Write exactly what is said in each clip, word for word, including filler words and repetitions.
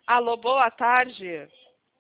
Alô, boa tarde.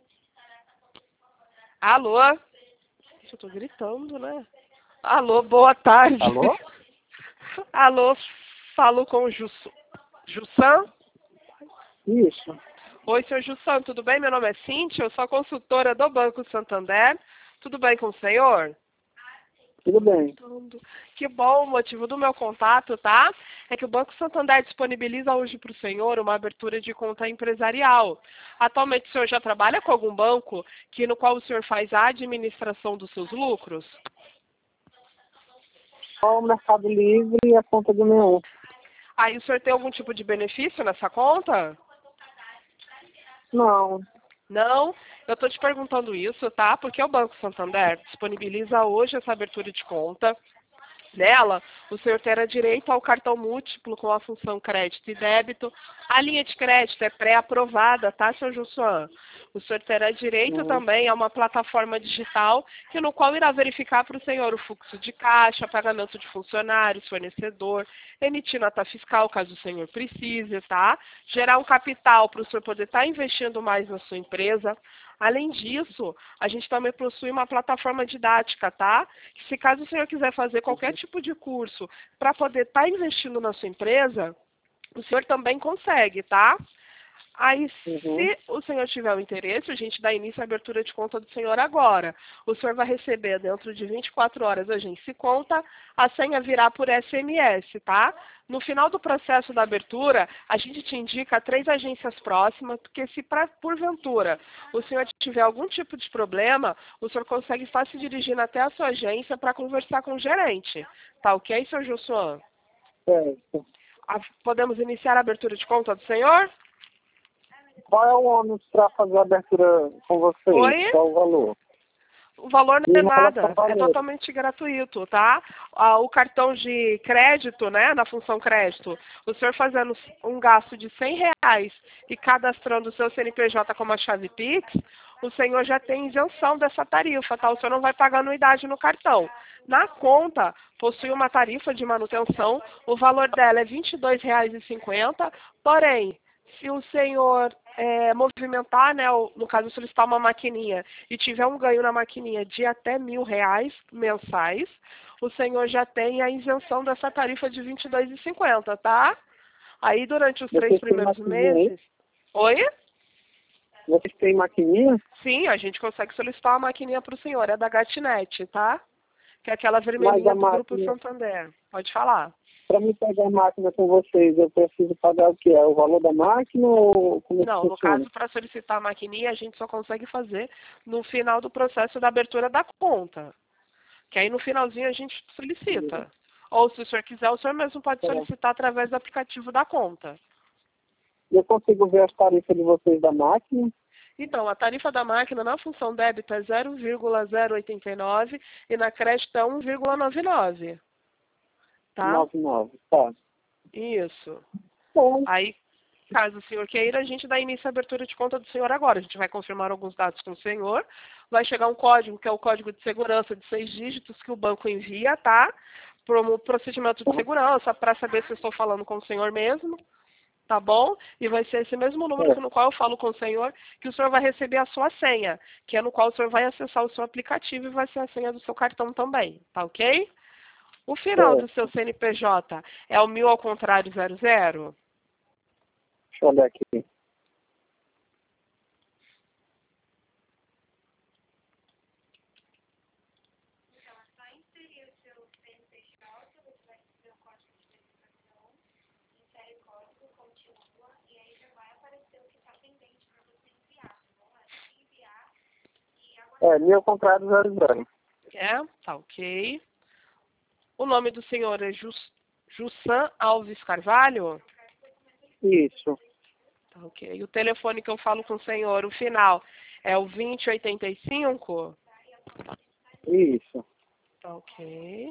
Alô? Gente, eu tô gritando, né? Alô, boa tarde. Alô? Alô, falo com o Jus... Jussan? Isso. Oi, senhor Jussan, tudo bem? Meu nome é Cíntia, eu sou a consultora do Banco Santander. Tudo bem com o senhor? Tudo bem. Que bom, o motivo do meu contato, tá? É que o Banco Santander disponibiliza hoje para o senhor uma abertura de conta empresarial. Atualmente o senhor já trabalha com algum banco que no qual o senhor faz a administração dos seus lucros? Só o Mercado Livre e a conta do Neon. Aí o senhor tem algum tipo de benefício nessa conta? Não. Não, eu estou te perguntando isso, tá? Porque o Banco Santander disponibiliza hoje essa abertura de conta. Nela, o senhor terá direito ao cartão múltiplo com a função crédito e débito. A linha de crédito é pré-aprovada, tá, senhor Jussuan? O senhor terá direito Uhum. também a uma plataforma digital, que no qual irá verificar para o senhor o fluxo de caixa, pagamento de funcionários, fornecedor, emitir nota fiscal, caso o senhor precise, tá? Gerar um capital para o senhor poder estar investindo mais na sua empresa. Além disso, a gente também possui uma plataforma didática, tá? Que se caso o senhor quiser fazer qualquer tipo de curso para poder estar investindo na sua empresa, o senhor também consegue, tá? Aí, Uhum. se o senhor tiver o interesse, a gente dá início à abertura de conta do senhor agora. O senhor vai receber dentro de vinte e quatro horas, a gente se conta, a senha virá por S M S, tá? No final do processo da abertura, a gente te indica três agências próximas, porque se pra, porventura o senhor tiver algum tipo de problema, o senhor consegue estar se dirigindo até a sua agência para conversar com o gerente. Tá ok, senhor Jussuan? Certo. Ah, podemos iniciar a abertura de conta do senhor? Qual é o ônus para fazer a abertura com vocês? Oi? Qual o valor? O valor não E é em relação nada, ao é valor? totalmente gratuito, tá? Ah, o cartão de crédito, né, na função crédito, o senhor fazendo um gasto de cem reais e cadastrando o seu C N P J como a chave Pix, o senhor já tem isenção dessa tarifa, tá? O senhor não vai pagar anuidade no cartão. Na conta, possui uma tarifa de manutenção, o valor dela é vinte e dois reais e cinquenta centavos, porém, se o senhor é, movimentar, né, ou, no caso solicitar uma maquininha e tiver um ganho na maquininha de até mil reais mensais, o senhor já tem a isenção dessa tarifa de vinte e dois reais e cinquenta centavos, tá? Aí durante os três Vocês têm primeiros maquininha aí? meses... Oi? Vocês têm maquininha? Sim, a gente consegue solicitar uma maquininha para o senhor, é da Gatnet, tá? Que é aquela Mas a vermelhinha do Grupo máquina, Santander. Pode falar. para me pegar a máquina com vocês, eu preciso pagar o quê? É o valor da máquina ou como é que Não, no funciona? caso, para solicitar a maquininha, a gente só consegue fazer no final do processo da abertura da conta. Que aí no finalzinho a gente solicita. Ou se o senhor quiser, o senhor mesmo pode Tá. solicitar através do aplicativo da conta. Eu consigo ver as tarifas de vocês da máquina? Então, a tarifa da máquina na função débito é zero vírgula zero oitenta e nove e na crédito é um vírgula noventa e nove. Tá? noventa e nove, tá. Isso. Bom, Aí, caso o senhor queira, a gente dá início à abertura de conta do senhor agora. A gente vai confirmar alguns dados com o senhor. Vai chegar um código, que é o código de segurança de seis dígitos que o banco envia, tá? Para um procedimento de segurança, para saber se eu estou falando com o senhor mesmo. Tá bom? E vai ser esse mesmo número é, que no qual eu falo com o senhor, que o senhor vai receber a sua senha, que é no qual o senhor vai acessar o seu aplicativo e vai ser a senha do seu cartão também, tá ok? O final é. do seu C N P J é o mil ao contrário zero zero? Deixa eu olhar aqui. É, mil ao contrário, zero zero. É, tá ok. O nome do senhor é Jus, Jussan Alves Carvalho? Isso, Tá ok. E o telefone que eu falo com o senhor, o final, é o vinte e oitenta e cinco? isso. Tá ok.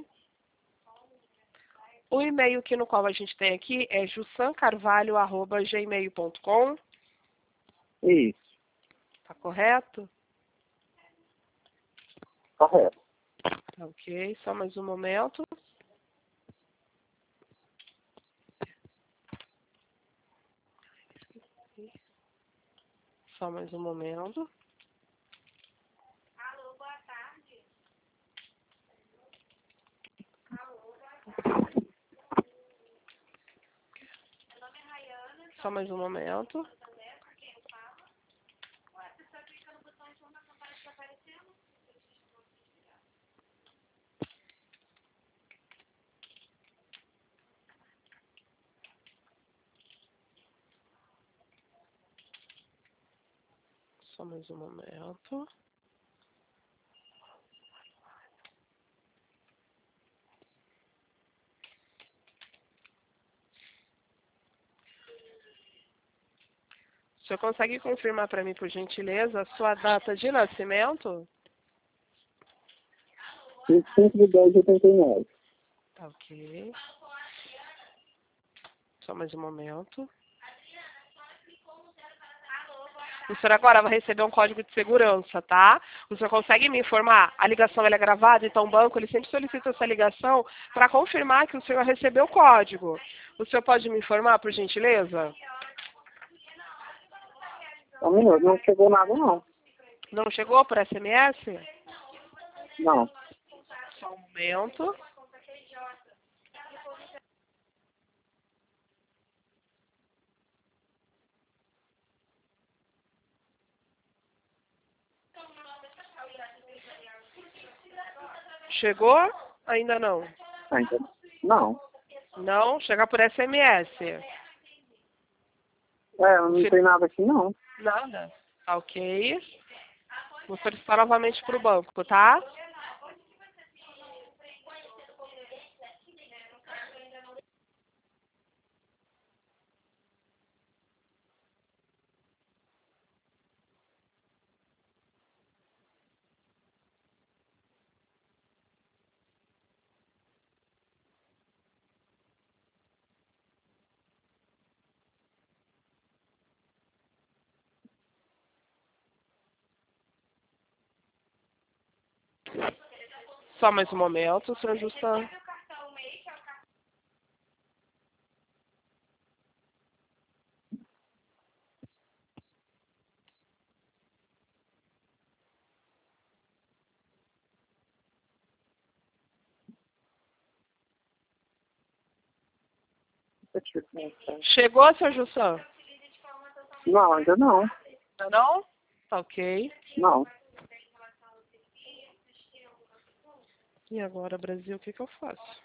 O e-mail que no qual a gente tem aqui é jussancarvalho arroba gmail ponto com, Isso, tá correto? correto. Tá ok, só mais um momento. Só mais um momento. Só mais um momento. Só mais um momento. O senhor consegue confirmar para mim, por gentileza, a sua data de nascimento? vinte e cinco de dez de oitenta e nove. Tá, ok. Só mais um momento. O senhor agora vai receber um código de segurança, tá? O senhor consegue me informar? A ligação ela é gravada, então o banco ele sempre solicita essa ligação para confirmar que o senhor recebeu o código. O senhor pode me informar, por gentileza? Um minuto, não chegou nada não. Não chegou por S M S? Não. Só um momento. Chegou? Ainda não. Ainda não. Não? Chegar por S M S. É, não tem nada aqui não. Nada. Tá, ok. Vou solicitar novamente para o banco, tá? Só mais um momento, senhor Justa. Chegou, senhor Justa? Não, ainda não. Ainda não? Tá, ok. Não. E agora, Brasil, o que que eu faço?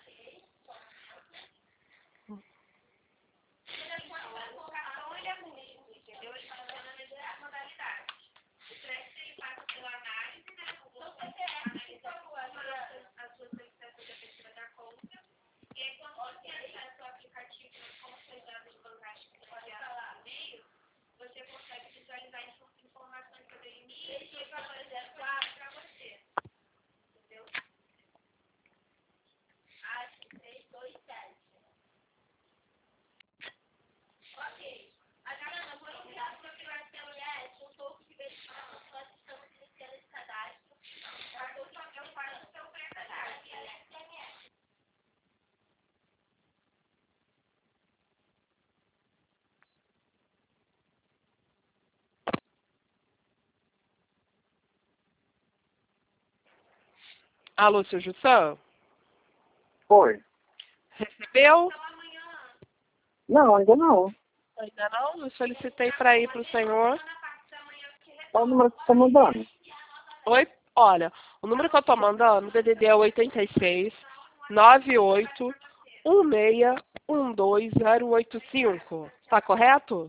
Alô, senhor Justa? Foi. Recebeu? Não, ainda não. Ainda não? Eu solicitei para ir para o senhor. Qual o número que você está mandando? Oi? Olha, o número que eu tô mandando, o D D D é oitenta e seis, nove oito, um seis, um dois zero oito cinco. Tá correto?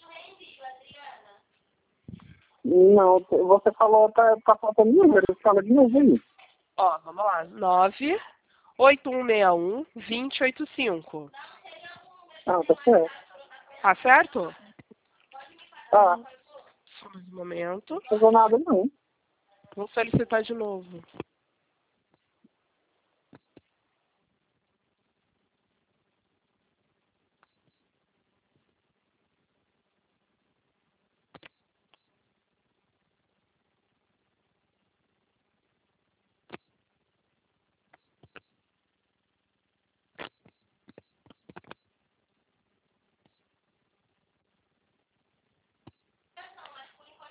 Não, você falou, tá, tá faltando número, fala de novo aí. Ó, vamos lá. nove oito um seis um, dois zero oito cinco. Ah, tá certo. Tá certo? Tá, Só mais um momento. não chegou nada não. Vou solicitar de novo.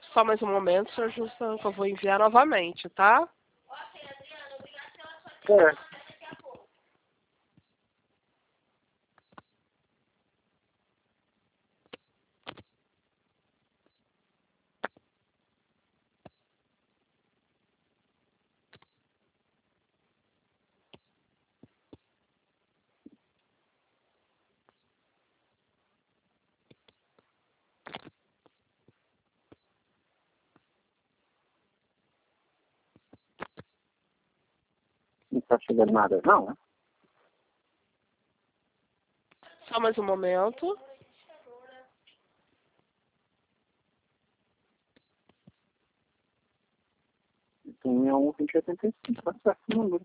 Só mais um momento, senhor Jussão, que eu vou enviar novamente, tá? É. Não está chegando nada, não, né? Só mais um momento. Então é um vinte e oitenta e cinco, tá certo o número.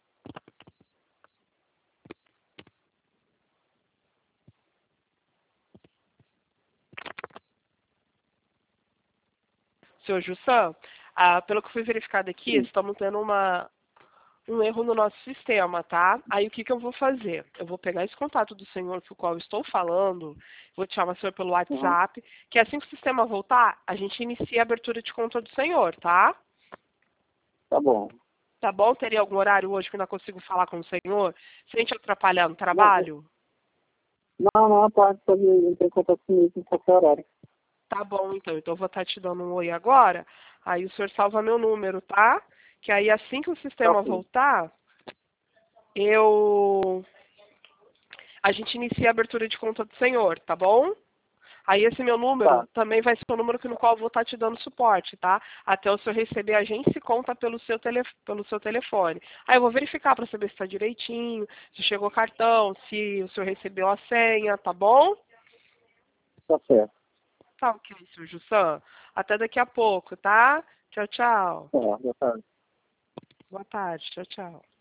Senhor Jussão, ah, pelo que foi verificado aqui, Sim. estamos tendo uma, um erro no nosso sistema, tá? Aí o que, que eu vou fazer? Eu vou pegar esse contato do senhor com o qual eu estou falando, vou te chamar o senhor pelo Uhum. WhatsApp, que assim que o sistema voltar, a gente inicia a abertura de conta do senhor, tá? Tá bom. Tá bom? Teria algum horário hoje que eu não consigo falar com o senhor, sem te atrapalhar no Não, trabalho? não, não, pode fazer, entrar em contato comigo em qualquer horário. Tá bom, então. Então eu vou estar te dando um oi agora. Aí o senhor salva meu número, tá? Que aí assim que o Tá sistema ok. voltar, eu a gente inicia a abertura de conta do senhor, tá bom? Aí esse meu número Tá, também vai ser o número no qual eu vou estar te dando suporte, tá? Até o senhor receber a gente se conta pelo seu, tele, pelo seu telefone. Aí eu vou verificar para saber se está direitinho, se chegou cartão, se o senhor recebeu a senha, tá bom? tá certo. Tá ok, senhor Jussan. Até daqui a pouco, tá? Tchau, tchau. Tá, já tá. Boa tarde. Tchau, tchau.